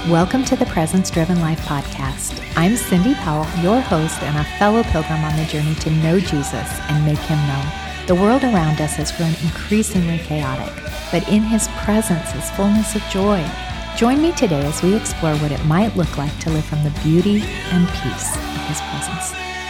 Welcome to the Presence Driven Life podcast. I'm Cindy Powell, your host and a fellow pilgrim on the journey to know Jesus and make him known. The world around us has grown increasingly chaotic, but in his presence is fullness of joy. Join me today as we explore what it might look like to live from the beauty and peace of his presence.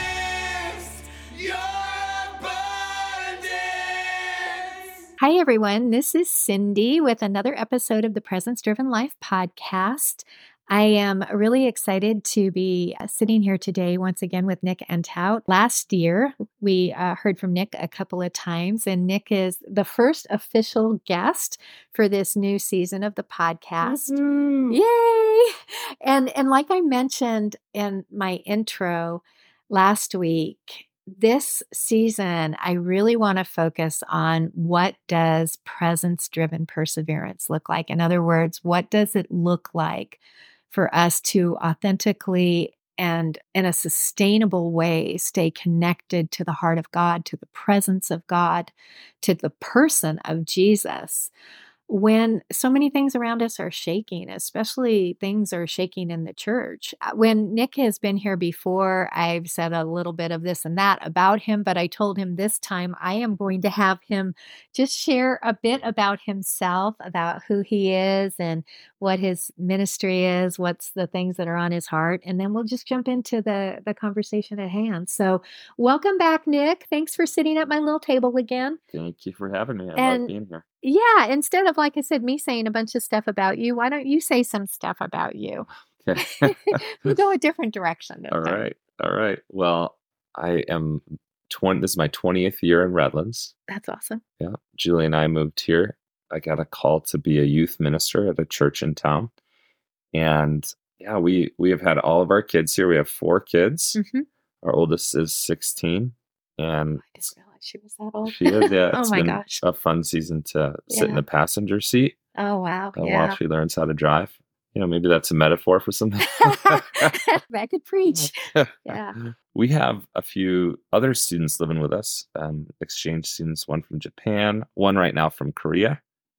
Hi, everyone. This is Cindy with another episode of the Presence Driven Life podcast. I am really excited to be sitting here today once again with Nick Entout. Last year, we heard from Nick a couple of times, and Nick is the first official guest for this new season of the podcast. Mm-hmm. Yay! And like I mentioned in my intro last week, this season, I really want to focus on what does presence-driven perseverance look like? In other words, what does it look like for us to authentically and in a sustainable way stay connected to the heart of God, to the presence of God, to the person of Jesus, when so many things around us are shaking, especially things are shaking in the church. When Nick has been here before, I've said a little bit of this and that about him, but I told him this time I am going to have him just share a bit about himself, about who he is and what his ministry is, what's the things that are on his heart, and then we'll just jump into the conversation at hand. So welcome back, Nick. Thanks for sitting at my little table again. Thank you for having me. I love being here. Yeah, instead of, like I said, me saying a bunch of stuff about you, why don't you say some stuff about you? Okay. We'll go a different direction. All right. Well, I am this is my 20th year in Redlands. That's awesome. Yeah. Julie and I moved here. I got a call to be a youth minister at a church in town. And yeah, we have had all of our kids here. We have 4 kids. Mm-hmm. Our oldest is 16. And I didn't realize she was that old. She is, yeah. Oh my gosh. A fun season to sit in the passenger seat. Oh, wow. While she learns how to drive. You know, maybe that's a metaphor for something. I could preach. Yeah. We have a few other students living with us, exchange students, one from Japan, one right now from Korea,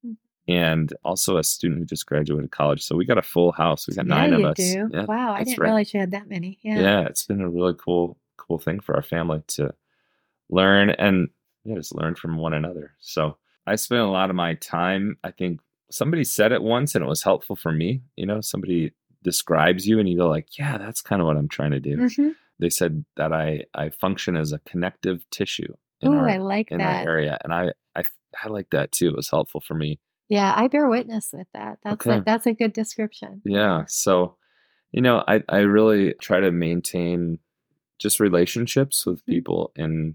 and also a student who just graduated college. So we got a full house. We got 9 of us. Do. Yeah, wow, I didn't realize you had that many. Yeah, it's been a really cool thing for our family to learn and just learn from one another. So I spent a lot of my time, I think somebody said it once and it was helpful for me. You know, somebody describes you and you go like, yeah, that's kind of what I'm trying to do. Mm-hmm. They said that I function as a connective tissue in our area. And I like that too. It was helpful for me. Yeah, I bear witness with that. That's a good description. Yeah. So, you know, I really try to maintain just relationships with people in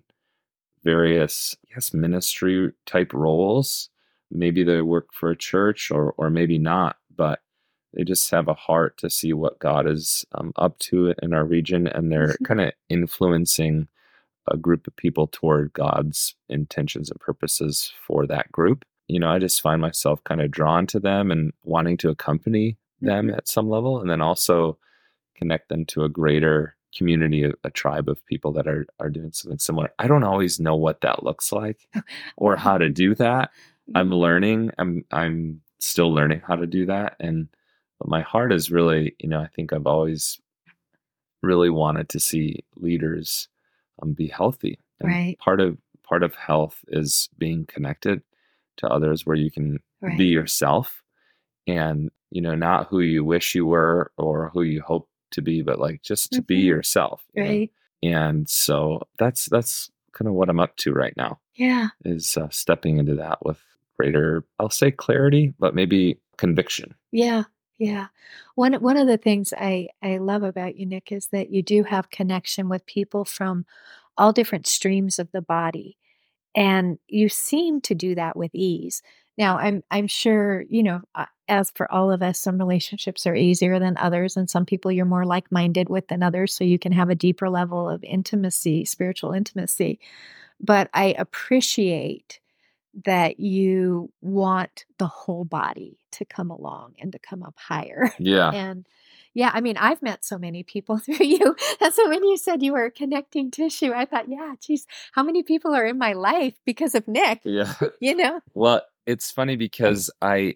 various, ministry type roles. Maybe they work for a church or maybe not, but they just have a heart to see what God is up to in our region, and they're kind of influencing a group of people toward God's intentions and purposes for that group. You know, I just find myself kind of drawn to them and wanting to accompany them at some level, and then also connect them to a greater community, a tribe of people that are doing something similar. I don't always know what that looks like or how to do that. I'm learning. I'm still learning how to do that. But my heart is really, you know, I think I've always really wanted to see leaders be healthy. And right. Part of health is being connected to others where you can be yourself and, you know, not who you wish you were or who you hope to be, but like just to be yourself. Right. And so that's kind of what I'm up to right now. Yeah. Is stepping into that with greater, I'll say clarity, but maybe conviction. Yeah. Yeah. One of the things I love about you, Nick, is that you do have connection with people from all different streams of the body. And you seem to do that with ease. Now, I'm sure, you know, as for all of us, some relationships are easier than others, and some people you're more like-minded with than others, so you can have a deeper level of intimacy, spiritual intimacy. But I appreciate that you want the whole body to come along and to come up higher. Yeah. And yeah, I mean, I've met so many people through you. And so when you said you were connecting tissue, I thought, yeah, geez, how many people are in my life because of Nick? Yeah. You know? Well, it's funny because I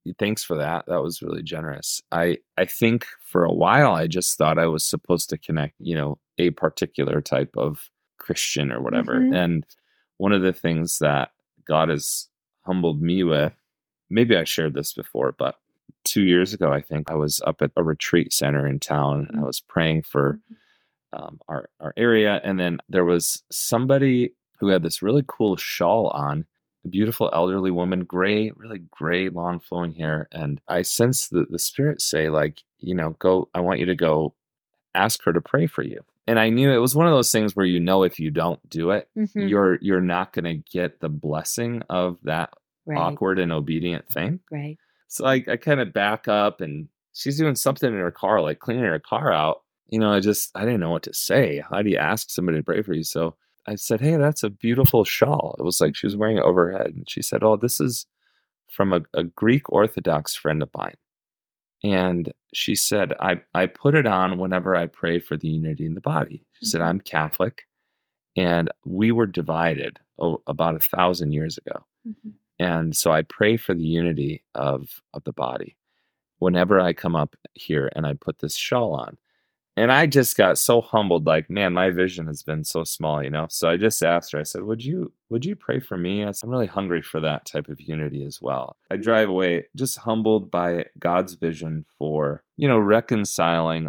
thanks for that. That was really generous. I think for a while I just thought I was supposed to connect, a particular type of Christian or whatever. Mhm. And one of the things that God has humbled me with, maybe I shared this before, but 2 years ago, I think I was up at a retreat center in town. And I was praying for our area. And then there was somebody who had this really cool shawl on, a beautiful elderly woman, really gray, long flowing hair. And I sensed the spirit say, like, go, I want you to go ask her to pray for you. And I knew it was one of those things where, if you don't do it, Mhm. you're not going to get the blessing of that Right. awkward and obedient thing. Right. So I kind of back up, and she's doing something in her car, like cleaning her car out. I didn't know what to say. How do you ask somebody to pray for you? So I said, hey, that's a beautiful shawl. It was like she was wearing it over her head. And she said, oh, this is from a Greek Orthodox friend of mine. And she said, I put it on whenever I pray for the unity in the body. She said, I'm Catholic, and we were divided about 1,000 years ago. Mhm. And so I pray for the unity of the body whenever I come up here and I put this shawl on. And I just got so humbled, like, man, my vision has been so small, So I just asked her, I said, would you pray for me? I'm really hungry for that type of unity as well. I drive away just humbled by God's vision for, reconciling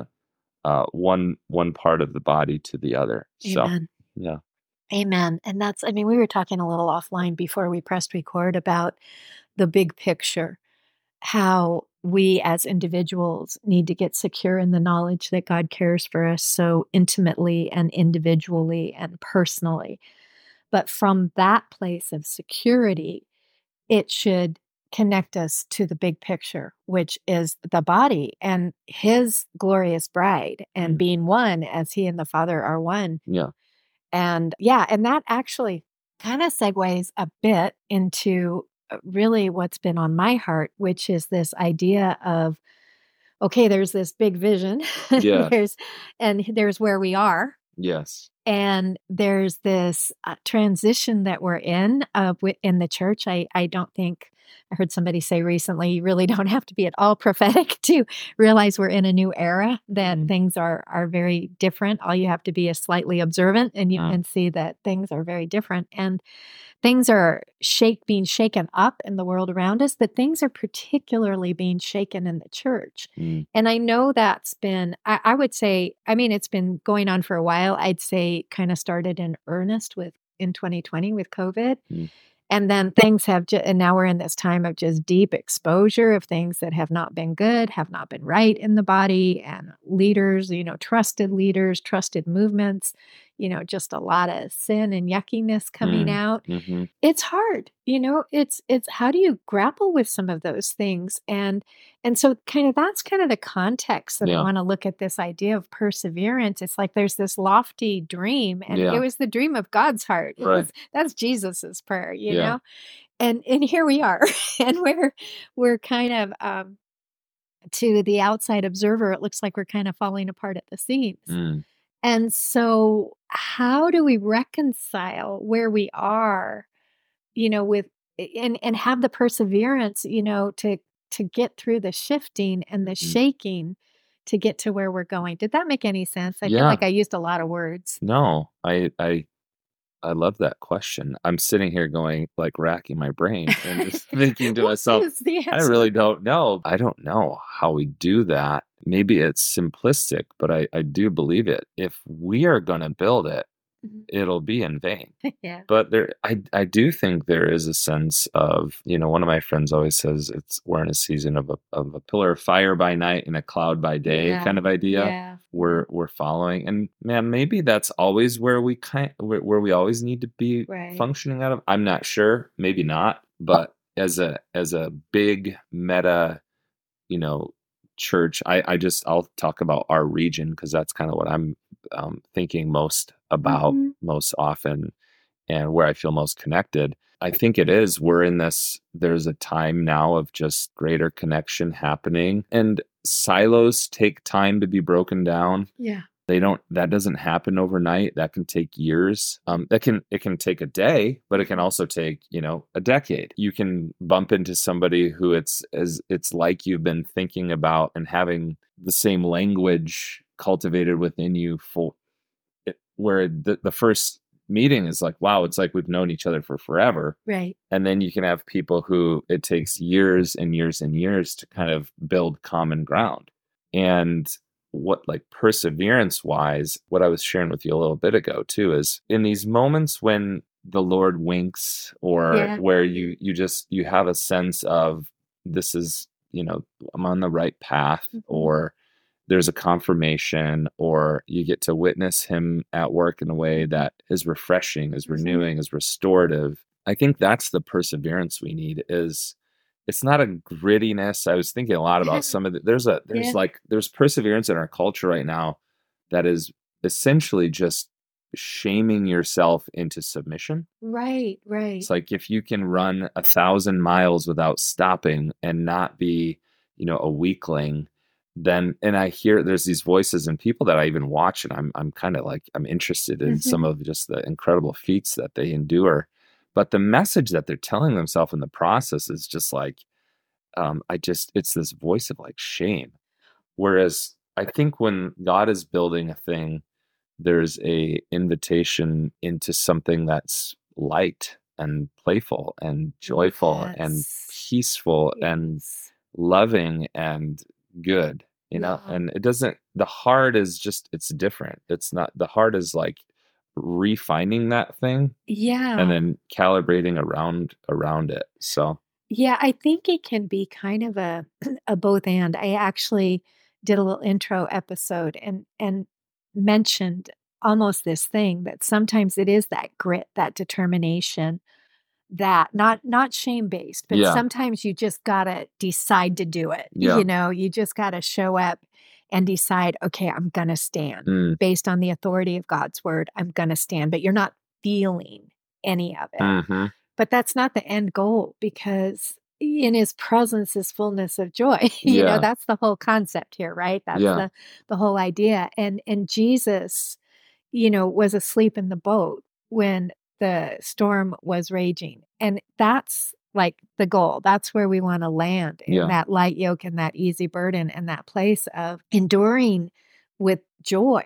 one part of the body to the other. Amen. So, yeah. Amen. And we were talking a little offline before we pressed record about the big picture, how we as individuals need to get secure in the knowledge that God cares for us so intimately and individually and personally. But from that place of security, it should connect us to the big picture, which is the body and his glorious bride and being one as he and the Father are one. Yeah. And that actually kind of segues a bit into really what's been on my heart, which is this idea of, okay, there's this big vision. Yeah. there's where we are. Yes. And there's this transition that we're in the church. I don't think, I heard somebody say recently, you really don't have to be at all prophetic to realize we're in a new era, that things are very different. All you have to be is slightly observant and you can see that things are very different. And things are being shaken up in the world around us, but things are particularly being shaken in the church. And I know that's been, I would say, it's been going on for a while. I'd say kind of started in earnest in 2020 with COVID. And then things and now we're in this time of just deep exposure of things that have not been good, have not been right in the body, and leaders, trusted leaders, trusted movements, just a lot of sin and yuckiness coming out. Mm-hmm. It's hard, it's how do you grapple with some of those things? And so that's kind of the context that I want to look at this idea of perseverance. It's like there's this lofty dream, and it was the dream of God's heart. That's Jesus's prayer, you know? And here we are, and we're kind of, to the outside observer, it looks like we're kind of falling apart at the seams. And so how do we reconcile where we are, with and have the perseverance, to get through the shifting and the shaking to get to where we're going? Did that make any sense? I feel like I used a lot of words. No, I love that question. I'm sitting here going, like, racking my brain and just thinking to myself, I really don't know. I don't know how we do that. Maybe it's simplistic, but I do believe it. If we are going to build it, it'll be in vain. But I do think there is a sense of, one of my friends always says we're in a season of a pillar of fire by night and a cloud by day kind of idea. We're following, and man, maybe that's always where we always need to be functioning out of. I'm not sure, maybe not, but as a big meta, church, I'll talk about our region because that's kind of what I'm thinking most about most often and where I feel most connected. I think there's a time now of just greater connection happening, and silos take time to be broken down. that doesn't happen overnight. That can take years. It can take a day, but it can also take, a decade. You can bump into somebody who it's like you've been thinking about and having the same language cultivated within you where the first meeting is like, wow, it's like we've known each other for forever. Right. And then you can have people who it takes years and years and years to kind of build common ground. And what, like, perseverance wise, what I was sharing with you a little bit ago too, is in these moments when the Lord winks, or where you have a sense of, this is, I'm on the right path, or there's a confirmation, or you get to witness him at work in a way that is refreshing, is renewing, is restorative. I think that's the perseverance we need. It's not a grittiness. I was thinking a lot about some of the, there's perseverance in our culture right now that is essentially just shaming yourself into submission. Right. It's like, if you can run 1,000 miles without stopping and not be, a weakling, then, and I hear there's these voices and people that I even watch, and I'm kind of like, I'm interested in some of just the incredible feats that they endure. But the message that they're telling themselves in the process is just like, it's this voice of like shame. Whereas I think when God is building a thing, there's a invitation into something that's light and playful and joyful and peaceful and loving and good, and it doesn't, the heart is just, it's different. It's not, the heart is like refining that thing. Yeah. And then calibrating around it. So. Yeah, I think it can be kind of a both and. I actually did a little intro episode and mentioned almost this thing that sometimes it is that grit, that determination, that not shame-based, but sometimes you just gotta decide to do it. Yeah. You just gotta show up and decide, okay, I'm gonna stand based on the authority of God's word. I'm gonna stand, but you're not feeling any of it. But that's not the end goal, because in his presence is fullness of joy. That's the whole concept here, right? That's the whole idea. And Jesus, was asleep in the boat when the storm was raging. And that's like the goal. That's where we want to land, in that light yoke and that easy burden, and that place of enduring with joy,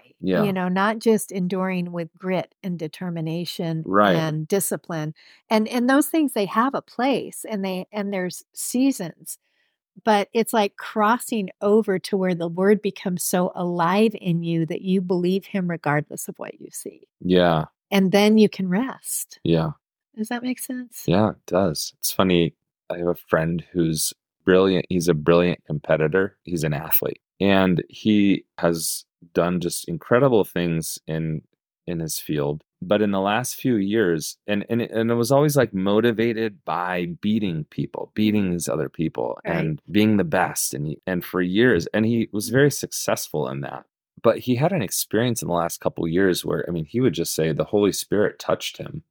not just enduring with grit and determination and discipline. And those things, they have a place, and there's seasons, but it's like crossing over to where the word becomes so alive in you that you believe him regardless of what you see. Yeah. And then you can rest. Yeah. Does that make sense? Yeah, it does. It's funny. I have a friend who's brilliant. He's a brilliant competitor. He's an athlete, and he has done just incredible things in his field. But in the last few years, and it was always like motivated by beating these other people, and being the best. And for years, and he was very successful in that. But he had an experience in the last couple of years where, he would just say the Holy Spirit touched him.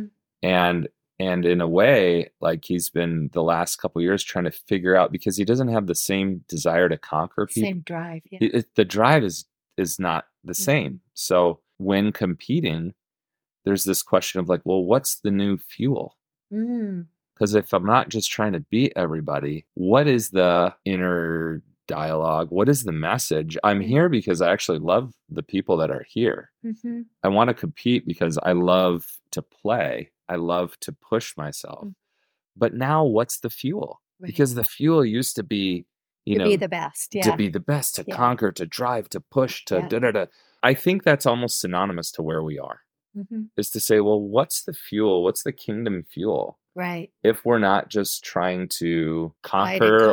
And in a way, like, he's been the last couple of years trying to figure out, because he doesn't have the same desire to conquer people. Same drive. The drive is not the same. So when competing, there's this question of like, well, what's the new fuel? Because if I'm not just trying to beat everybody, what is the inner dialogue? What is the message? I'm here because I actually love the people that are here. I want to compete because I love to play. I love to push myself. But now what's the fuel? Because the fuel used to be, to be the best. To be the best, to conquer, to drive, to push, to da-da-da. I think that's almost synonymous to where we are. Is to say, well, what's the fuel? What's the kingdom fuel? Right. If we're not just trying to conquer.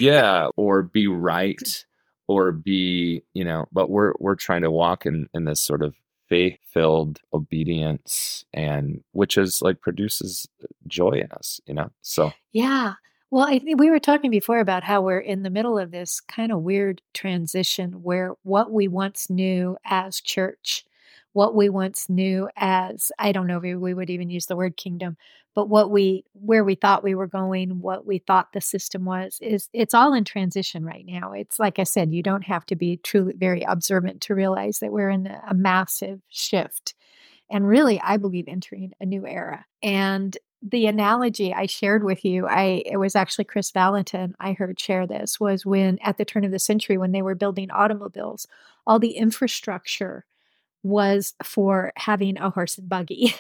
or be right, or be, but we're trying to walk in this sort of faith-filled obedience, and which is like produces joy in us, so. Yeah. Well, I think we were talking before about how we're in the middle of this kind of weird transition where what we once knew as church what we once knew as, I don't know if we would even use the word kingdom, but where we thought we were going, what we thought the system was, it's all in transition right now. It's like I said, you don't have to be truly very observant to realize that we're in a massive shift. And really, I believe entering a new era. And the analogy I shared with you, it was actually Chris Valentin I heard share this, was when at the turn of the century, when they were building automobiles, all the infrastructure was for having a horse and buggy.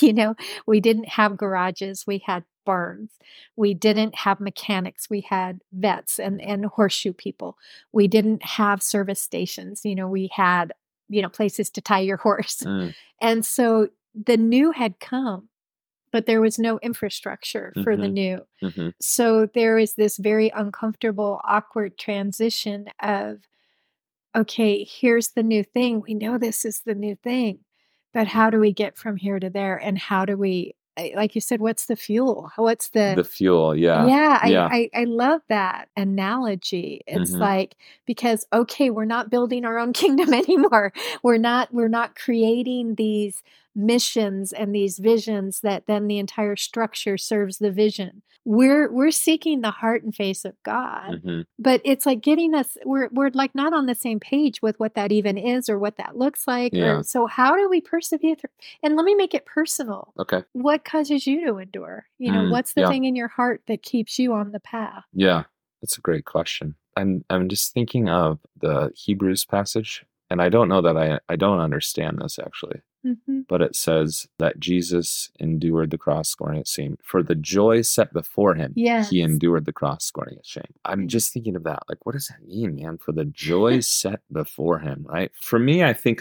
We didn't have garages, we had barns. We didn't have mechanics, we had vets and horseshoe people. We didn't have service stations, we had, places to tie your horse. And so the new had come, but there was no infrastructure for the new. So there is this very uncomfortable, awkward transition of, okay, here's the new thing. We know this is the new thing, but how do we get from here to there? And how do we, like you said, what's the fuel? What's The fuel, yeah. Yeah, Yeah. I love that analogy. It's like, because, okay, we're not building our own kingdom anymore. We're not creating these missions and these visions that then the entire structure serves the vision. We're seeking the heart and face of God. But it's like getting us, we're like not on the same page with what that even is or what that looks like. Yeah. So how do we persevere through? And let me make it personal. Okay. What causes you to endure? What's the thing in your heart that keeps you on the path? Yeah, that's a great question. I'm just thinking of the Hebrews passage, and I don't know that I don't understand this actually. But it says that Jesus endured the cross, scorning its shame. For the joy set before him, he endured the cross, scorning its shame. I'm just thinking of that. Like, what does that mean, man? For the joy set before him, right? For me, I think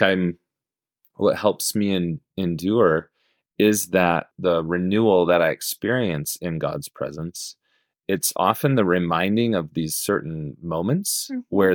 what helps me endure is that the renewal that I experience in God's presence. It's often the reminding of these certain moments where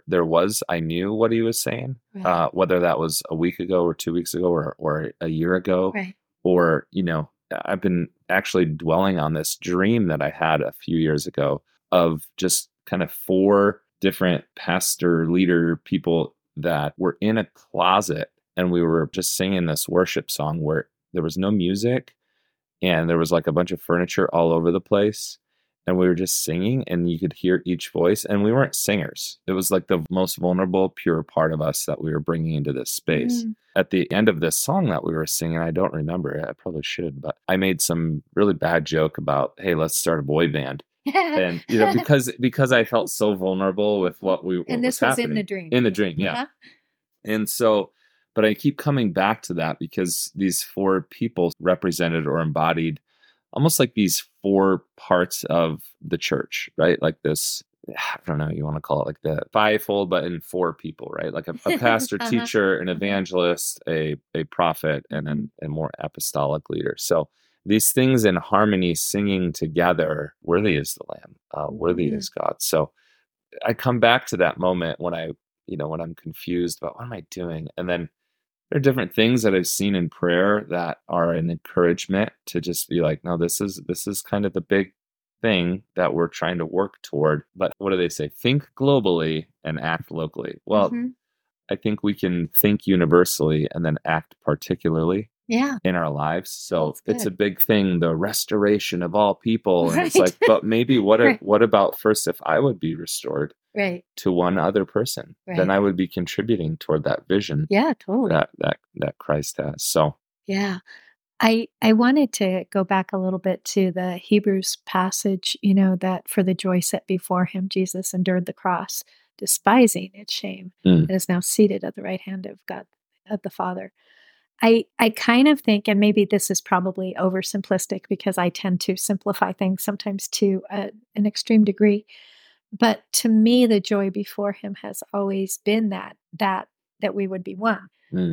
I knew what he was saying, whether that was a week ago or 2 weeks ago or a year ago, or, I've been actually dwelling on this dream that I had a few years ago of just kind of 4 different pastor leader people that were in a closet, and we were just singing this worship song where there was no music and there was like a bunch of furniture all over the place. And we were just singing, and you could hear each voice. And we weren't singers. It was like the most vulnerable, pure part of us that we were bringing into this space. At the end of this song that we were singing, I don't remember it. I probably should, but I made some really bad joke about, hey, let's start a boy band. And, because I felt so vulnerable with what and this was happening. In the dream. In the dream, yeah. And so, but I keep coming back to that because these 4 people represented or embodied almost like these 4 parts of the church, right? Like this, I don't know, you want to call it like the fivefold, but in 4 people, right? Like a pastor, teacher, an evangelist, a prophet, and a more apostolic leader. So these things in harmony, singing together, worthy is the Lamb, worthy is God. So I come back to that moment when when I'm confused about what am I doing? And then there are different things that I've seen in prayer that are an encouragement to just be like, no, this is kind of the big thing that we're trying to work toward. But what do they say? Think globally and act locally. Well, I think we can think universally and then act particularly in our lives. So it's a big thing, the restoration of all people. And it's like, but maybe what about first if I would be restored? To one other person, then I would be contributing toward that vision. Yeah, totally. That Christ has. So yeah, I wanted to go back a little bit to the Hebrews passage. That for the joy set before him, Jesus endured the cross, despising its shame, and is now seated at the right hand of God, of the Father. I kind of think, and maybe this is probably oversimplistic because I tend to simplify things sometimes to an extreme degree. But to me, the joy before him has always been that we would be one.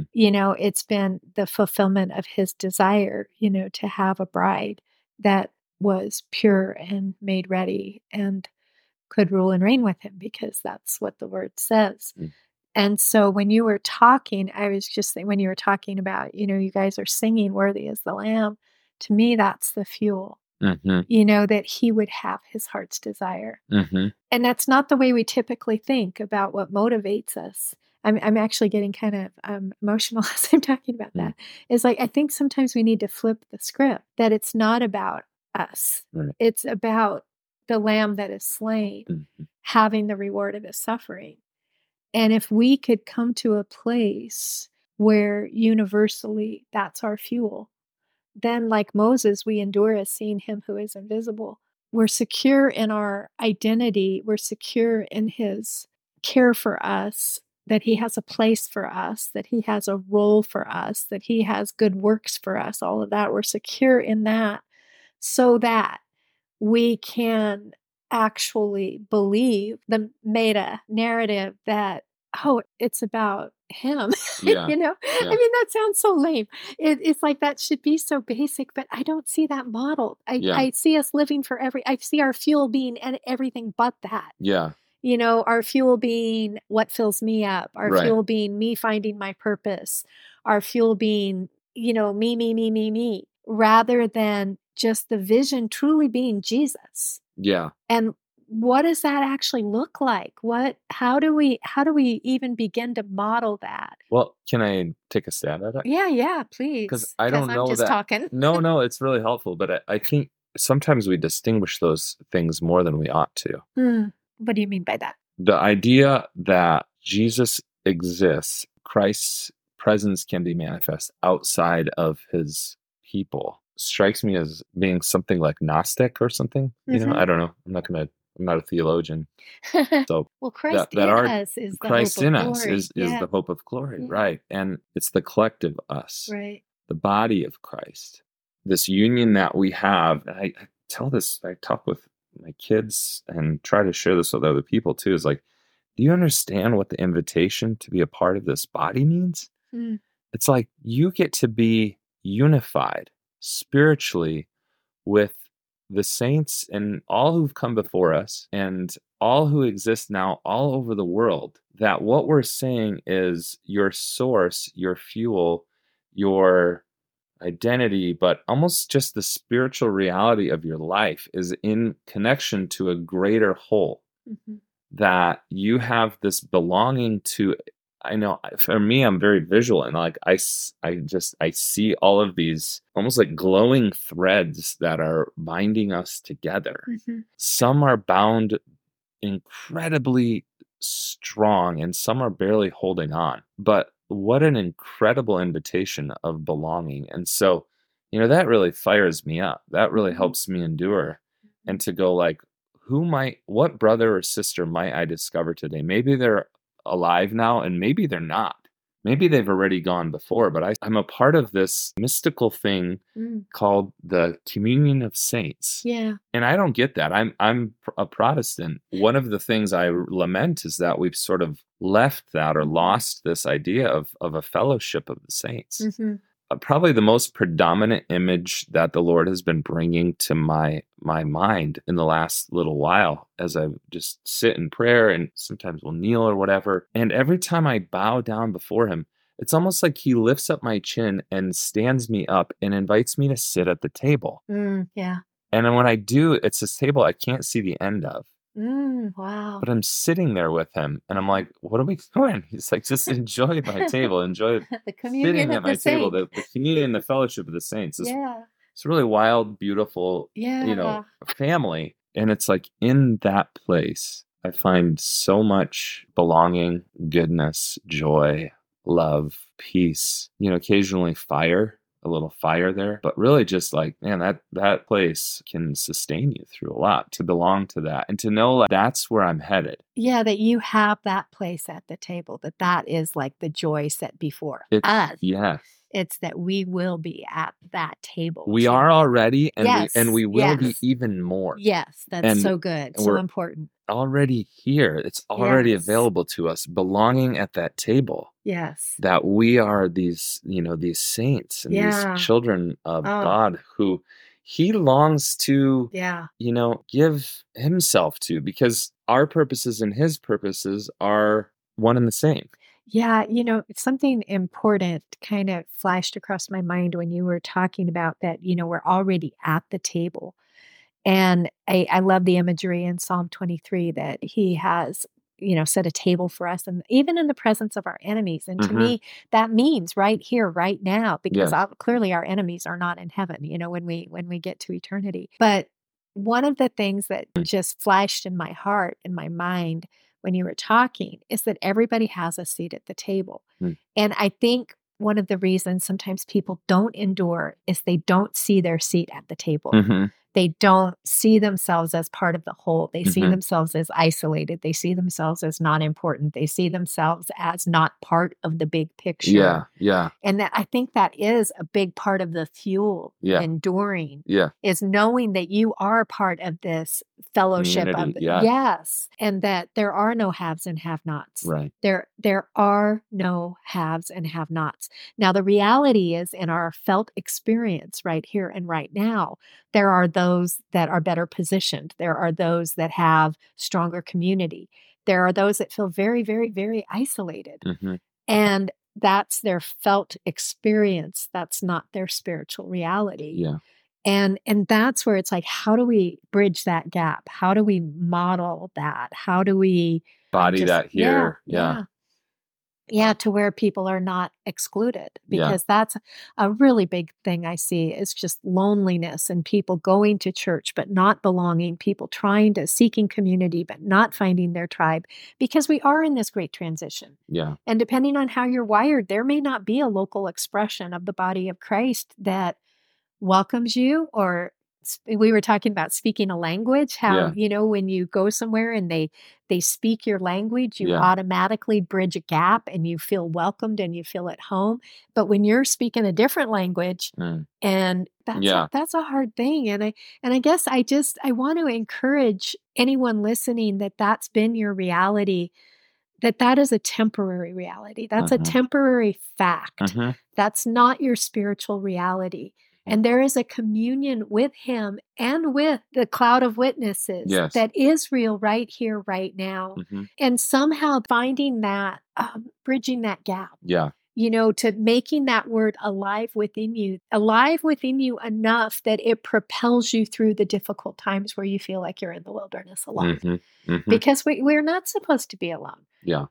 It's been the fulfillment of his desire, to have a bride that was pure and made ready and could rule and reign with him, because that's what the word says. And so when you were talking, I was just thinking, when you were talking about, you guys are singing worthy is the Lamb, to me, that's the fuel. That he would have his heart's desire. And that's not the way we typically think about what motivates us. I'm actually getting kind of emotional as I'm talking about that. It's like, I think sometimes we need to flip the script, that it's not about us. Right. It's about the lamb that is slain, Mhm. having the reward of his suffering. And if we could come to a place where universally that's our fuel, then like Moses, we endure as seeing him who is invisible. We're secure in our identity. We're secure in his care for us, that he has a place for us, that he has a role for us, that he has good works for us, all of that. We're secure in that so that we can actually believe the meta narrative that, oh, it's about him. Yeah. I mean, that sounds so lame. It's like that should be so basic, but I don't see that modeled. I see us living for I see our fuel being and everything but that. Yeah. Our fuel being what fills me up, our Right. fuel being me finding my purpose, our fuel being, me, rather than just the vision truly being Jesus. Yeah. And what does that actually look like? How do we even begin to model that? Well, can I take a stab at it? Yeah, please. Because I don't know I'm just that. talking. No, it's really helpful. But I think sometimes we distinguish those things more than we ought to. What do you mean by that? The idea that Jesus exists, Christ's presence can be manifest outside of his people, strikes me as being something like Gnostic or something. I don't know. I'm not a theologian. So well, Christ that in us is the Christ hope of in glory. us is the hope of glory, Yeah. right? And it's the collective us, right? The body of Christ, this union that we have. And I talk with my kids and try to share this with other people too, is like, do you understand what the invitation to be a part of this body means? It's like you get to be unified spiritually with the saints and all who've come before us and all who exist now all over the world. That what we're saying is your source, your fuel, your identity, but almost just the spiritual reality of your life is in connection to a greater whole. That you have this belonging to. I know for me, I'm very visual, and like I see all of these almost like glowing threads that are binding us together. Some are bound incredibly strong, and some are barely holding on. But what an incredible invitation of belonging. And so, that really fires me up. That really helps me endure, and to go like, what brother or sister might I discover today? Maybe they're alive now, and maybe they're not. Maybe they've already gone before, but I'm a part of this mystical thing called the communion of saints. Yeah. And I don't get that. I'm a Protestant. One of the things I lament is that we've sort of left that or lost this idea of a fellowship of the saints. Probably the most predominant image that the Lord has been bringing to my mind in the last little while as I just sit in prayer, and sometimes will kneel or whatever. And every time I bow down before him, it's almost like he lifts up my chin and stands me up and invites me to sit at the table. Yeah. And then when I do, it's this table I can't see the end of. Wow. But I'm sitting there with him, and I'm like, what are we doing? He's like, just enjoy my table. Enjoy the communion sitting of at my the table, saints. the communion, the fellowship of the saints. Yeah. It's a really wild, beautiful, family. And it's like in that place, I find so much belonging, goodness, joy, love, peace, occasionally a little fire there, but really just like, man, that place can sustain you through a lot, to belong to that and to know like that's where I'm headed. Yeah, that you have that place at the table, that is like the joy set before us. Yes. It's that we will be at that table. We are already, and yes, we will be even more. Yes, that's so good, so important. Already here. It's already available to us, belonging at that table. Yes. That we are these saints and these children of God who he longs to, give himself to, because our purposes and his purposes are one and the same. Yeah, something important kind of flashed across my mind when you were talking about that, we're already at the table. And I love the imagery in Psalm 23 that he has, set a table for us, and even in the presence of our enemies. And to Mhm. me, that means right here, right now, because Yes. clearly our enemies are not in heaven, when we get to eternity. But one of the things that just flashed in my heart, in my mind, when you were talking, is that everybody has a seat at the table. Mm. And I think one of the reasons sometimes people don't endure is they don't see their seat at the table. Mhm. They don't see themselves as part of the whole. They see Mhm. themselves as isolated. They see themselves as not important. They see themselves as not part of the big picture. Yeah. Yeah. And that, I think that is a big part of the fuel Yeah. enduring, Yeah. is knowing that you are part of this fellowship of Community. Yeah. yes, and that there are no haves and have-nots. Right. There are no haves and have-nots. Now, the reality is, in our felt experience right here and right now, there are those that are better positioned. There are those that have stronger community. There are those that feel very, very, very isolated. Mhm. And that's their felt experience. That's not their spiritual reality. Yeah. And that's where it's like, how do we bridge that gap? How do we model that? How do we Body that here. Yeah, to where people are not excluded, Yeah. because that's a really big thing I see, is just loneliness, and people going to church but not belonging, people seeking community but not finding their tribe, because we are in this great transition. Yeah. And depending on how you're wired, there may not be a local expression of the body of Christ that welcomes you. Or we were talking about speaking a language, how, when you go somewhere and they speak your language, you Yeah. automatically bridge a gap and you feel welcomed and you feel at home. But when you're speaking a different language, Mm. and that's a hard thing. And I guess I want to encourage anyone listening that that's been your reality, that is a temporary reality. That's a temporary fact. Mhm. That's not your spiritual reality. And there is a communion with Him and with the cloud of witnesses Yes. that is real right here, right now. Mhm. And somehow finding that, bridging that gap, Yeah. to making that word alive within you enough that it propels you through the difficult times where you feel like you're in the wilderness alone. Mhm. Mhm. Because we're not supposed to be alone. Yeah.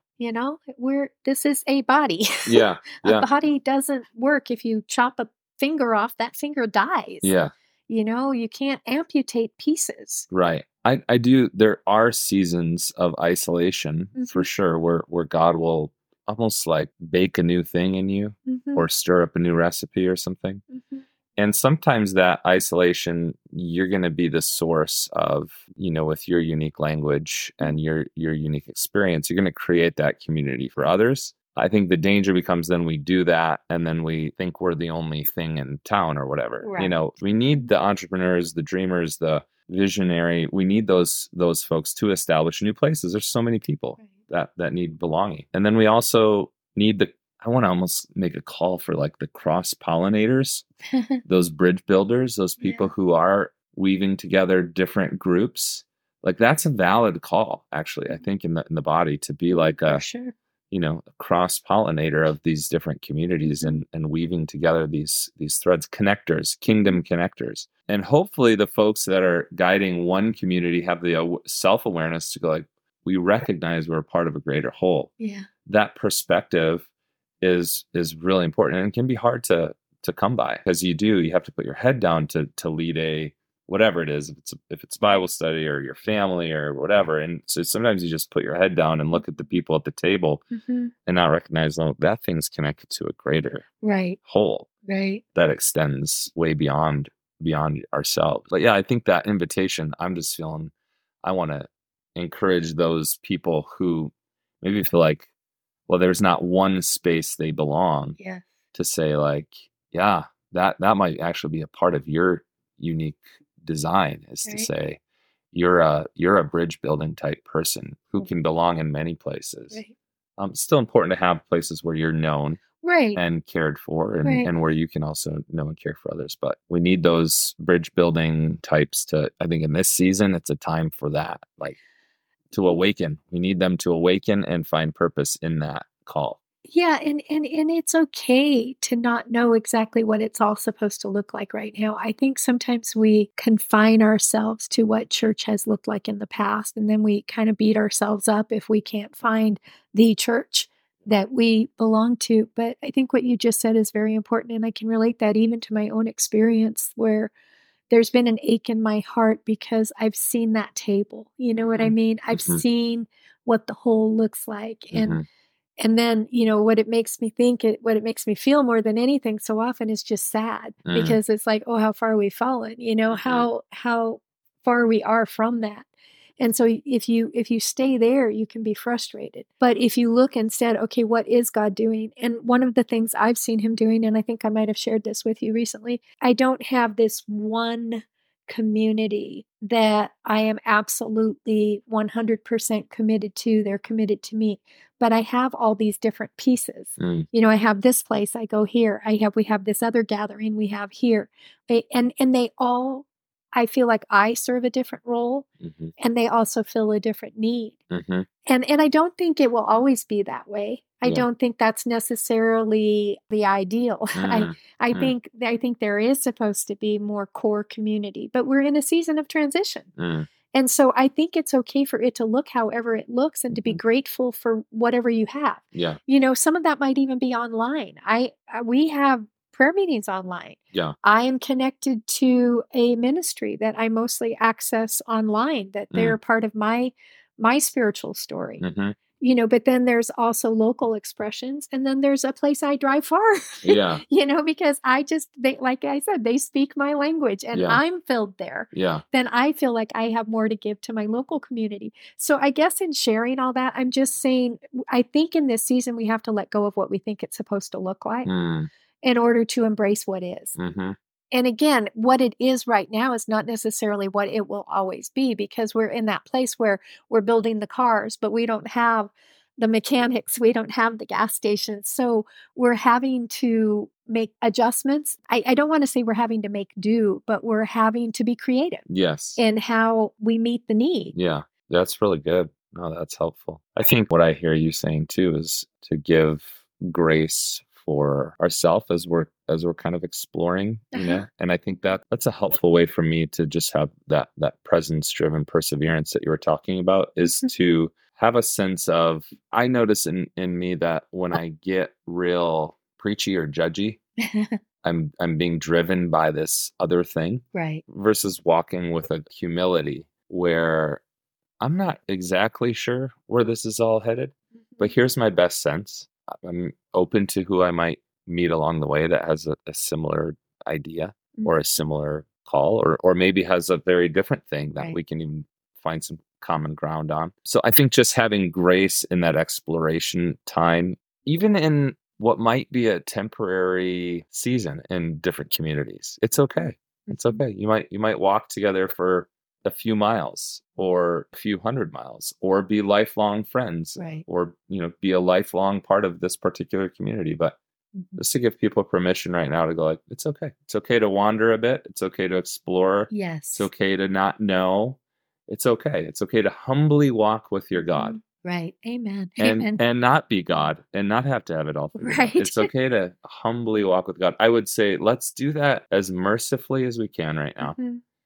This is a body. Yeah. A body doesn't work. If you chop a finger off, that finger dies. Yeah. You can't amputate pieces. Right. I do. There are seasons of isolation for sure, where God will almost like bake a new thing in you, or stir up a new recipe or something. And sometimes that isolation, you're going to be the source of, with your unique language and your unique experience, you're going to create that community for others. I think the danger becomes then we do that and then we think we're the only thing in town or whatever. Right. We need the entrepreneurs, the dreamers, the visionary. We need those folks to establish new places. There's so many people that need belonging. And then we also need I want to almost make a call for like the cross pollinators, those bridge builders, those people who are weaving together different groups. Like that's a valid call, actually, I think in the body, to be like a cross pollinator of these different communities and weaving together these threads, connectors, kingdom connectors. And hopefully the folks that are guiding one community have the self-awareness to go like, we recognize we're a part of a greater whole. Yeah. That perspective is really important, and it can be hard to come by, because you have to put your head down to lead a whatever it is, if it's Bible study or your family or whatever. And so sometimes you just put your head down and look at the people at the table and not recognize, that thing's connected to a greater whole that extends way beyond ourselves. But yeah, I think that invitation, I'm just feeling, I want to encourage those people who maybe feel like, well, there's not one space they belong, to say like, yeah, that might actually be a part of your unique design, is to say you're a bridge building type person who can belong in many places. It's still important to have places where you're known and cared for, and where you can also know and care for others. But we need those bridge building types I think in this season, it's a time for that, like to awaken. We need them to awaken and find purpose in that call. Yeah, and it's okay to not know exactly what it's all supposed to look like right now. I think sometimes we confine ourselves to what church has looked like in the past, and then we kind of beat ourselves up if we can't find the church that we belong to. But I think what you just said is very important, and I can relate that even to my own experience where there's been an ache in my heart because I've seen that table. You know what I mean? I've Mm-hmm. seen what the whole looks like. Mm-hmm. And then, what it makes me think, what it makes me feel more than anything so often is just sad because it's like, oh, how far we've fallen, how far we are from that. And so if you stay there, you can be frustrated. But if you look instead, okay, what is God doing? And one of the things I've seen him doing, and I think I might have shared this with you recently, I don't have this one community that I am absolutely 100% committed to. They're committed to me. But I have all these different pieces. I have this place, I go here. We have this other gathering we have here. And they all, I feel like I serve a different role and they also fill a different need. And I don't think it will always be that way. I don't think that's necessarily the ideal. I think there is supposed to be more core community, but we're in a season of transition. And so I think it's okay for it to look however it looks and to be grateful for whatever you have. Yeah. Some of that might even be online. We have prayer meetings online. Yeah. I am connected to a ministry that I mostly access online, that they're part of my spiritual story. But then there's also local expressions, and then there's a place I drive far. Yeah. Because like I said, they speak my language and I'm filled there. Yeah. Then I feel like I have more to give to my local community. So I guess in sharing all that, I'm just saying, I think in this season, we have to let go of what we think it's supposed to look like in order to embrace what is. And again, what it is right now is not necessarily what it will always be, because we're in that place where we're building the cars, but we don't have the mechanics. We don't have the gas stations. So we're having to make adjustments. I don't want to say we're having to make do, but we're having to be creative. Yes. In how we meet the need. Yeah, that's really good. No, that's helpful. I think what I hear you saying too is to give grace for ourselves as we're kind of exploring, and I think that's a helpful way for me to just have that presence driven perseverance that you were talking about, is to have a sense of, I notice in me that when I get real preachy or judgy, I'm being driven by this other thing, right? Versus walking with a humility where I'm not exactly sure where this is all headed, but here's my best sense. I'm open to who I might meet along the way that has a similar idea or a similar call, or maybe has a very different thing that we can even find some common ground on. So I think just having grace in that exploration time, even in what might be a temporary season in different communities, it's okay. It's okay. You might walk together for a few miles or a few hundred miles, or be lifelong friends, or be a lifelong part of this particular community. But just to give people permission right now to go, like, it's okay. It's okay to wander a bit. It's okay to explore. Yes. It's okay to not know. It's okay. It's okay to humbly walk with your God. Right. Amen. And not be God and not have to have it all figured out. It's okay to humbly walk with God. I would say let's do that as mercifully as we can right now.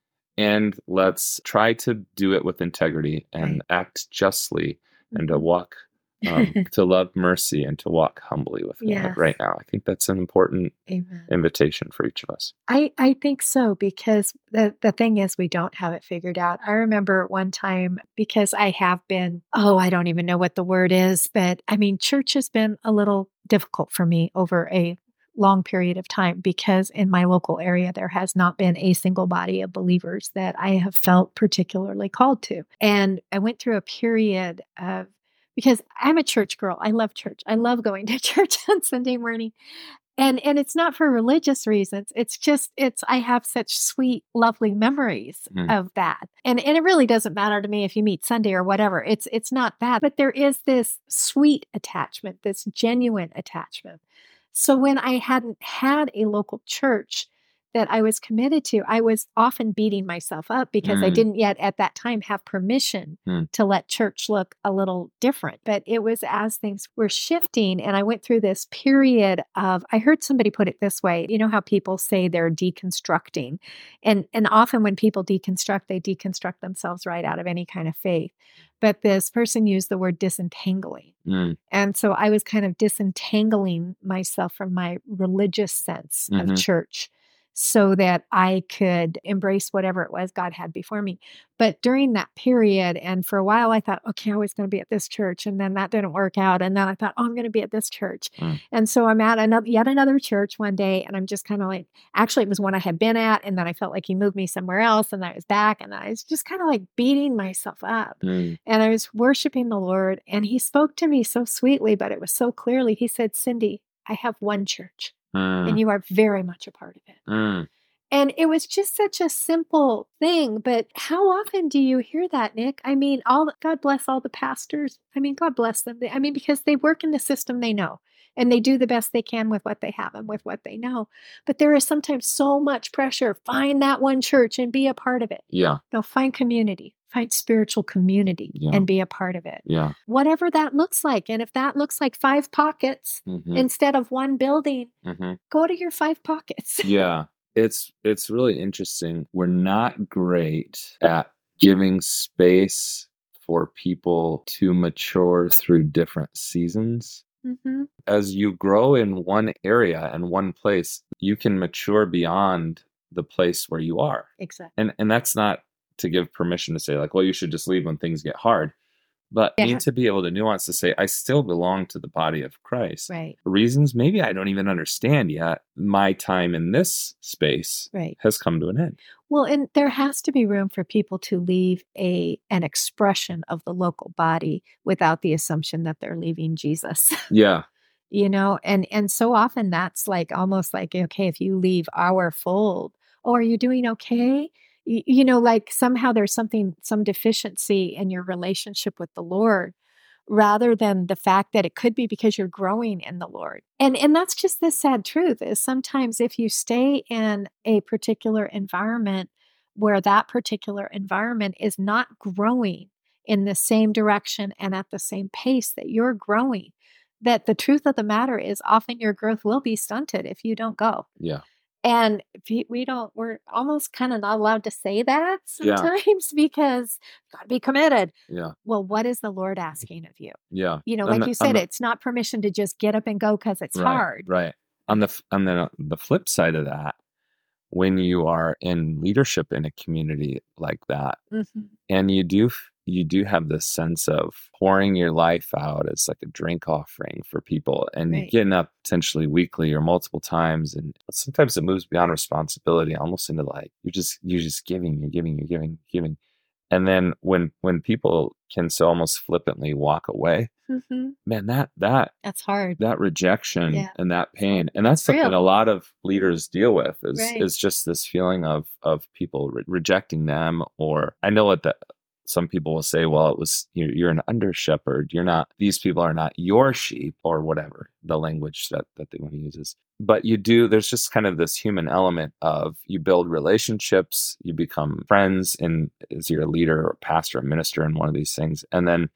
And let's try to do it with integrity and act justly, and to walk, to love mercy and to walk humbly with God right now. I think that's an important invitation for each of us. I think so, because the thing is, we don't have it figured out. I remember one time, because I have been, I don't even know what the word is, but I mean, church has been a little difficult for me over a long period of time, because in my local area, there has not been a single body of believers that I have felt particularly called to. And I went through a period of, because I'm a church girl. I love church. I love going to church on Sunday morning. And it's not for religious reasons. I have such sweet, lovely memories of that. And it really doesn't matter to me if you meet Sunday or whatever. It's not bad. But there is this sweet attachment, this genuine attachment. So when I hadn't had a local church, that I was committed to, I was often beating myself up because I didn't yet at that time have permission to let church look a little different. But it was as things were shifting, and I went through this period of, I heard somebody put it this way, you know how people say they're deconstructing. And often when people deconstruct, they deconstruct themselves right out of any kind of faith. But this person used the word disentangling. And so I was kind of disentangling myself from my religious sense of church so that I could embrace whatever it was God had before me. But during that period, and for a while, I thought, okay, I was going to be at this church. And then that didn't work out. And then I thought, oh, I'm going to be at this church. And so I'm at yet another church one day. And I'm just kind of like, actually, it was one I had been at. And then I felt like he moved me somewhere else. And then I was back. And then I was just kind of like beating myself up. And I was worshiping the Lord. And he spoke to me so sweetly, but it was so clearly. He said, Cindy, I have one church. And you are very much a part of it. And it was just such a simple thing. But how often do you hear that, Nick? I mean, God bless all the pastors. I mean, God bless them. Because they work in the system they know. And they do the best they can with what they have and with what they know. But there is sometimes so much pressure. Find that one church and be a part of it. Yeah. No, find community. Find spiritual community and be a part of it. Yeah. Whatever that looks like. And if that looks like 5 pockets instead of one building, go to your 5 pockets. Yeah. It's really interesting. We're not great at giving space for people to mature through different seasons. As you grow in one area and one place, you can mature beyond the place where you are. Exactly. And that's not to give permission to say like, well, you should just leave when things get hard. But need to be able to nuance to say, I still belong to the body of Christ. Right. Reasons maybe I don't even understand yet. My time in this space has come to an end. Well, and there has to be room for people to leave an expression of the local body without the assumption that they're leaving Jesus. Yeah. And so often that's like almost like, okay, if you leave our fold, oh, are you doing okay? Like somehow there's some deficiency in your relationship with the Lord, rather than the fact that it could be because you're growing in the Lord. And that's just the sad truth is sometimes if you stay in a particular environment where that particular environment is not growing in the same direction and at the same pace that you're growing, that the truth of the matter is often your growth will be stunted if you don't go. Yeah. And we're almost kind of not allowed to say that sometimes because got to be committed. Yeah. Well, what is the Lord asking of you? Yeah. Like you said, it's not permission to just get up and go because it's hard. Right. On the flip side of that, when you are in leadership in a community like that, and you do have this sense of pouring your life out as like a drink offering for people and getting up potentially weekly or multiple times. And sometimes it moves beyond responsibility, almost into like, you're just giving. And then when people can so almost flippantly walk away, man, that's hard. That rejection and that pain. And that's something a lot of leaders deal with is just this feeling of people rejecting them. Or I know some people will say, well, it was, you're an under shepherd. These people are not your sheep, or whatever the language that they want to use is. But there's just kind of this human element of you build relationships, you become friends, and as you're a leader or pastor or minister in one of these things. And then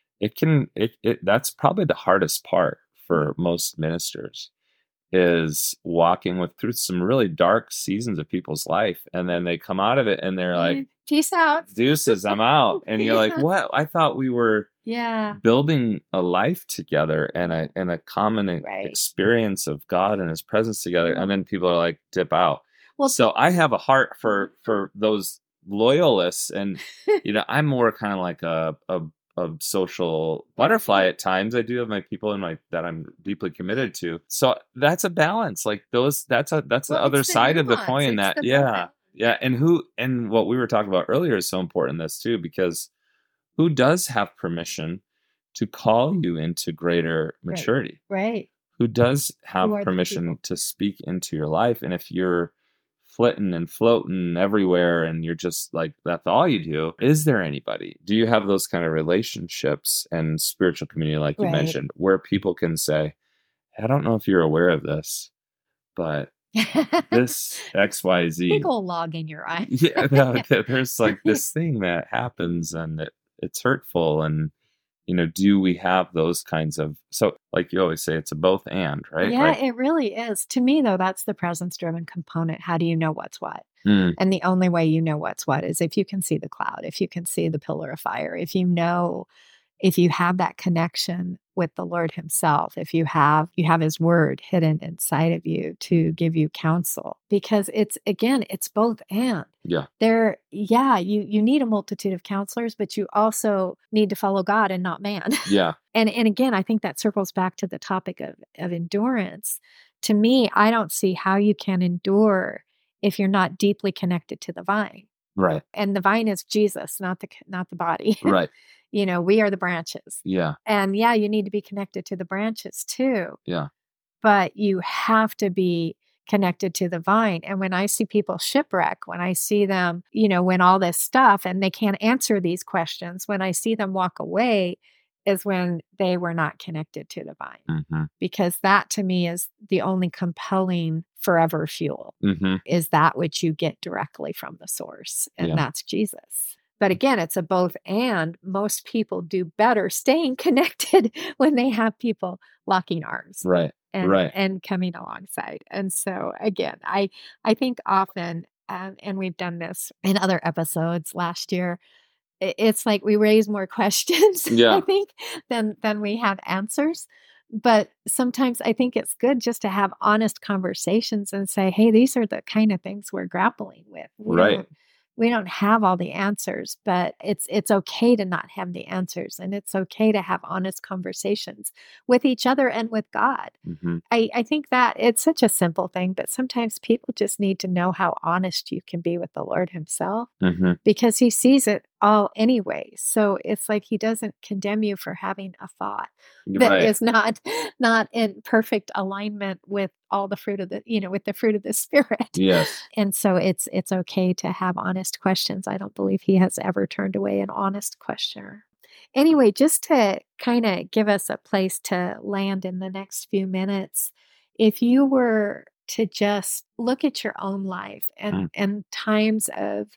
that's probably the hardest part for most ministers, is walking through some really dark seasons of people's life. And then they come out of it and they're like, peace out. Deuces, I'm out. And you're like, what? I thought we were building a life together and a common experience of God and his presence together. And then people are like, dip out. Well, so I have a heart for those loyalists. And, I'm more kind of like a social butterfly at times. I do have my people that I'm deeply committed to. So that's a balance. Like that's the other side of the coin. Yeah. And what we were talking about earlier is so important in this too, because who does have permission to call you into greater maturity? Right. Who does have permission to speak into your life? And if you're flitting and floating everywhere and you're just like, that's all you do, is there anybody? Do you have those kind of relationships and spiritual community, like you mentioned, where people can say, I don't know if you're aware of this, but this XYZ. Big old log in your eye. Yeah, there's like this thing that happens and it's hurtful. And, do we have those kinds of, so like you always say, it's a both and, right? Yeah, Like, it really is. To me, though, that's the presence-driven component. How do you know what's what? mm, And the only way you know what's what is if you can see the cloud, if you can see the pillar of fire, if you have that connection with the Lord himself, if you have his word hidden inside of you to give you counsel, because it's both and. yeah, You need a multitude of counselors, but you also need to follow God and not man. yeah, And again, I think that circles back to the topic of endurance. To me, I don't see how you can endure if you're not deeply connected to the vine. right, And the vine is Jesus, not the body. right, We are the branches. yeah, And yeah, you need to be connected to the branches too, yeah, but you have to be connected to the vine. And when I see people shipwreck, when I see them, when all this stuff and they can't answer these questions, when I see them walk away, is when they were not connected to the vine. mm-hmm, Because that to me is the only compelling forever fuel, mm-hmm, is that which you get directly from the source. And yeah, that's Jesus. But again, it's a both and. Most people do better staying connected when they have people locking arms right, right, and coming alongside. And so again, I think often, and we've done this in other episodes last year, it's like we raise more questions, yeah, I think, than we have answers. But sometimes I think it's good just to have honest conversations and say, hey, these are the kind of things we're grappling with. right, We don't have all the answers, but it's okay to not have the answers. And it's okay to have honest conversations with each other and with God. mm-hmm, I think that it's such a simple thing, but sometimes people just need to know how honest you can be with the Lord himself, mm-hmm, because he sees it all anyway. So it's like he doesn't condemn you for having a thought that right, is not in perfect alignment with all the fruit of with the fruit of the Spirit. yes, And so it's okay to have honest questions. I don't believe he has ever turned away an honest questioner. Anyway, just to kind of give us a place to land in the next few minutes, if you were to just look at your own life mm, and times of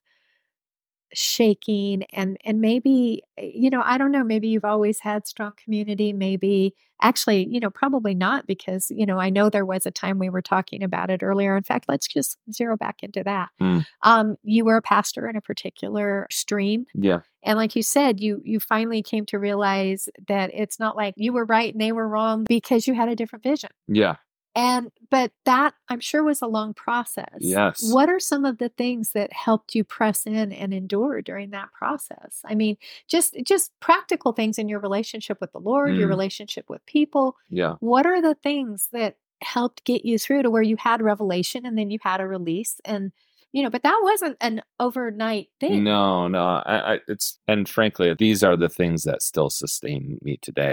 shaking and maybe, I don't know, maybe you've always had strong community, maybe actually, probably not, because I know there was a time, we were talking about it earlier. In fact, let's just zero back into that. mm, You were a pastor in a particular stream, yeah, and like you said, you finally came to realize that it's not like you were right and they were wrong, because you had a different vision. yeah, But that, I'm sure, was a long process. yes, What are some of the things that helped you press in and endure during that process? I mean, just practical things in your relationship with the Lord, your mm, relationship with people. yeah. What are the things that helped get you through to where you had revelation and then you had a release? And but that wasn't an overnight thing. No, and frankly, these are the things that still sustain me today.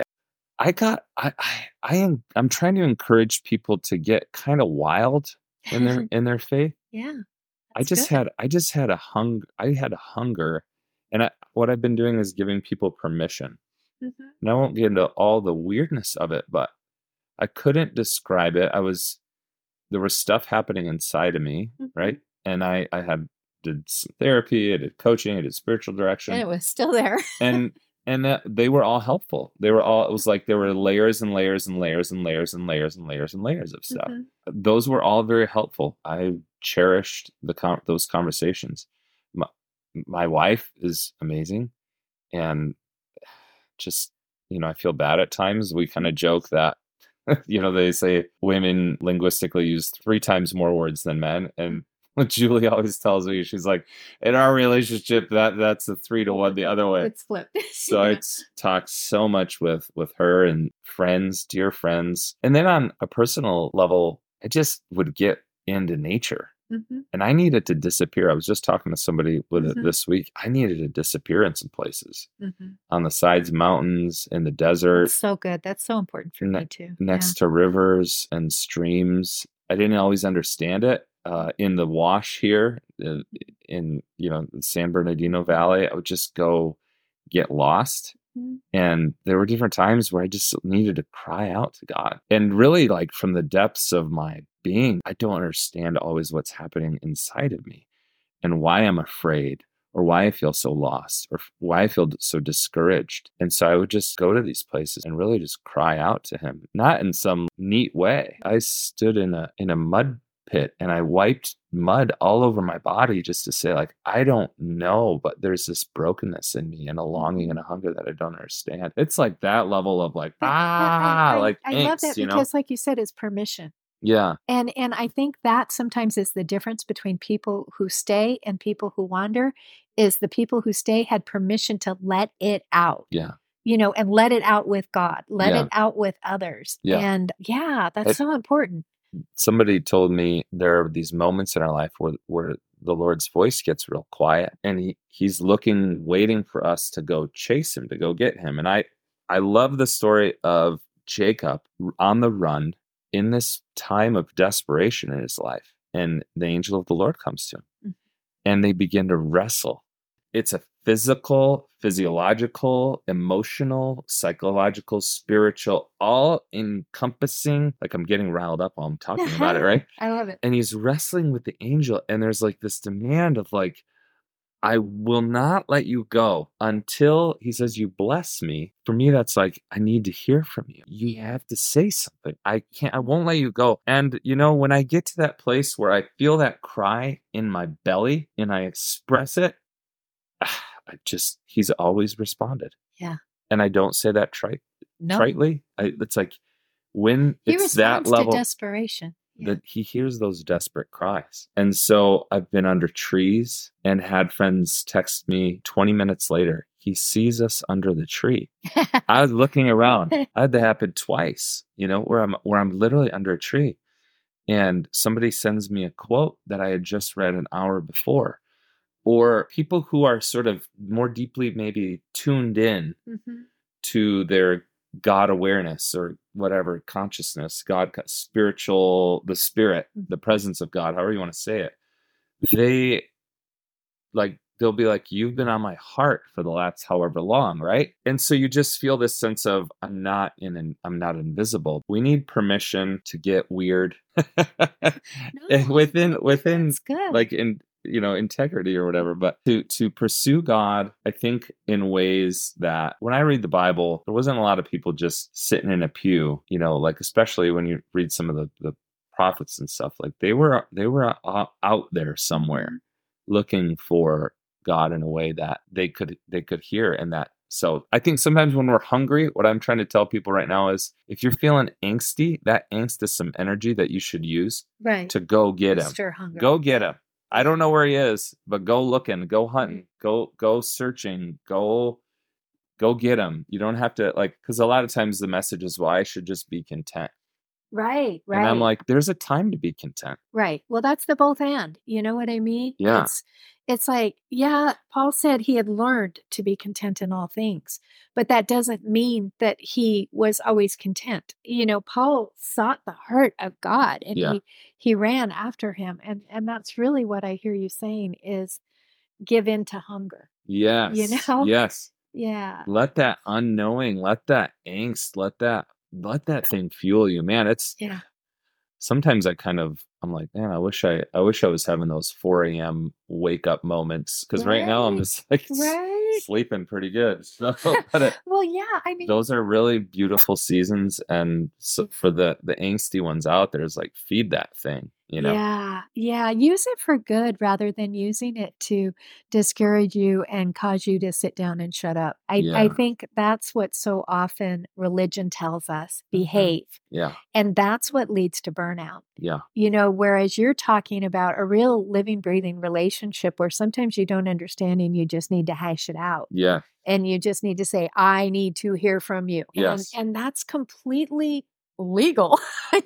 I'm trying to encourage people to get kind of wild in their faith. Yeah, I that's just good. had I had a hunger, and what I've been doing is giving people permission. Mhm. And I won't get into all the weirdness of it, but I couldn't describe it. There was stuff happening inside of me, Mhm. right? And I did some therapy, I did coaching, I did spiritual And direction, it was still there. and they were all helpful. It was like there were layers and layers and layers and layers and layers and layers and layers of stuff. Mhm. Those were all very helpful. I cherished those conversations. My, my wife is amazing, and just, I feel bad at times. We kind of joke that, they say women linguistically use 3 times more words than men. And what Julie always tells me, she's like, in our relationship, that's a 3-to-1 the other way. It's flipped. So Yeah. I talked so much with her and friends, dear friends. And then on a personal level, I just would get into nature. Mhm. And I needed to disappear. I was just talking to somebody with it Mhm. this week. I needed to disappear in some places, Mhm. on the sides of mountains, in the desert, That's so good. That's so important for me too. next to rivers and streams. I didn't always understand it. In the wash here, in the San Bernardino Valley, I would just go get lost. And there were different times where I just needed to cry out to God. And really, like from the depths of my being, I don't understand always what's happening inside of me and why I'm afraid or why I feel so lost or why I feel so discouraged. And so I would just go to these places and really just cry out to him, not in some neat way. I stood in a mud pit and I wiped mud all over my body just to say, like, I don't know, but there's this brokenness in me and a longing and a hunger that I don't understand. It's like that level of like, like I love that angst, you know? because, like you said, it's permission. Yeah. And I think that sometimes is the difference between people who stay and people who wander, is the people who stay had permission to let it out. Yeah. And let it out with God, let Yeah. it out with others. Yeah. And that's so important. Somebody told me there are these moments in our life where the Lord's voice gets real quiet and he's waiting for us to go chase him, to go get him. And I love the story of Jacob on the run in this time of desperation in his life. And the angel of the Lord comes to him and they begin to wrestle. It's a physical, physiological, emotional, psychological, spiritual, all encompassing. Like I'm getting riled up while I'm talking about it, right? I love it. And he's wrestling with the angel. And there's like this demand of like, I will not let you go until he says, you bless me. For me, that's like, I need to hear from you. You have to say something. I won't let you go. And when I get to that place where I feel that cry in my belly and I express it, he's always responded. Yeah. And I don't say that tritely. It's like when it's that level to desperation. that he hears those desperate cries. And so I've been under trees and had friends text me 20 minutes later, he sees us under the tree. I was looking around. I had that happen twice, where I'm literally under a tree. And somebody sends me a quote that I had just read an hour before. Or people who are sort of more deeply maybe tuned in to their God awareness or whatever, consciousness, God, spiritual, the spirit, the presence of God, however you want to say it. They'll be like, you've been on my heart for the last however long, right? And so you just feel this sense of I'm not invisible. We need permission to get weird within that's good. like in integrity or whatever, but to pursue God, I think in ways that when I read the Bible, there wasn't a lot of people just sitting in a pew, like especially when you read some of the prophets and stuff, like they were out there somewhere looking for God in a way that they could hear. And that, so I think sometimes when we're hungry, what I'm trying to tell people right now is if you're feeling angsty, that angst is some energy that you should use to go get him. Stir hunger. Go get him. I don't know where he is, but go looking, go hunting, go searching, go get him. You don't have to because a lot of times the message is, well, I should just be content. Right. And I'm like, there's a time to be content. Right. Well, that's the both and. You know what I mean? Yeah. It's like, Paul said he had learned to be content in all things, but that doesn't mean that he was always content. Paul sought the heart of God and he ran after him. And that's really what I hear you saying is give in to hunger. Yes. Yes. Yeah. Let that unknowing, let that angst, let that thing fuel you, man. It's sometimes I'm like, man, I wish I was having those 4 a.m. wake up moments. Cause right now I'm just like sleeping pretty good. So, those are really beautiful seasons. And so for the angsty ones out there is like, feed that thing, Yeah. Use it for good rather than using it to discourage you and cause you to sit down and shut up. I think that's what so often religion tells us, behave. Yeah. And that's what leads to burnout. Yeah. Whereas you're talking about a real living, breathing relationship where sometimes you don't understand and you just need to hash it out. Yeah. And you just need to say, I need to hear from you. Yes. And that's completely legal,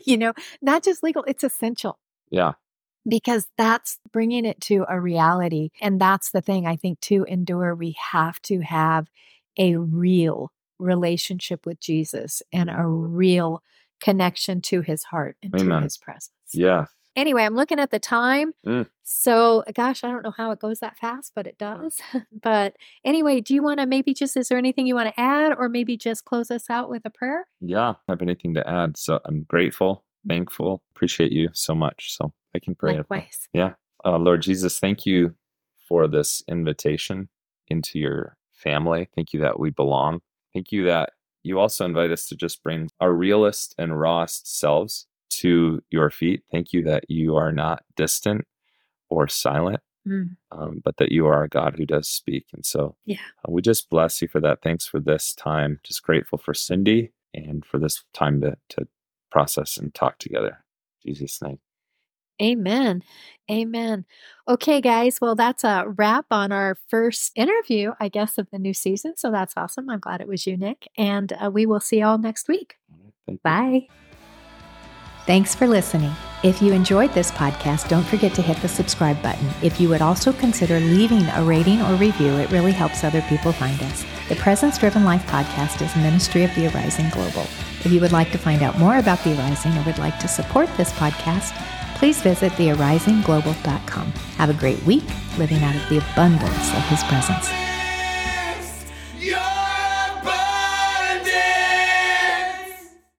not just legal, it's essential. Yeah. Because that's bringing it to a reality. And that's the thing, I think, to endure, we have to have a real relationship with Jesus and a real connection to his heart and to his presence. Yeah. Anyway, I'm looking at the time. Mm. So, gosh, I don't know how it goes that fast, but it does. But anyway, do you want to maybe is there anything you want to add or maybe just close us out with a prayer? Yeah, I don't have anything to add. So I'm grateful, thankful, appreciate you so much. So I can pray. Likewise. Yeah. Lord Jesus, thank you for this invitation into your family. Thank you that we belong. Thank you that you also invite us to just bring our realest and rawest selves to your feet. Thank you that you are not distant or silent, but that you are a God who does speak. And so we just bless you for that. Thanks for this time. Just grateful for Cindy and for this time to process and talk together. In Jesus' name. Amen. Amen. Okay, guys. Well, that's a wrap on our first interview, I guess, of the new season. So that's awesome. I'm glad it was you, Nick. And we will see you all next week. Bye. Thanks for listening. If you enjoyed this podcast, don't forget to hit the subscribe button. If you would also consider leaving a rating or review, it really helps other people find us. The Presence Driven Life podcast is a ministry of the Arising Global. If you would like to find out more about the Arising or would like to support this podcast, please visit thearisingglobal.com. Have a great week, living out of the abundance of His presence.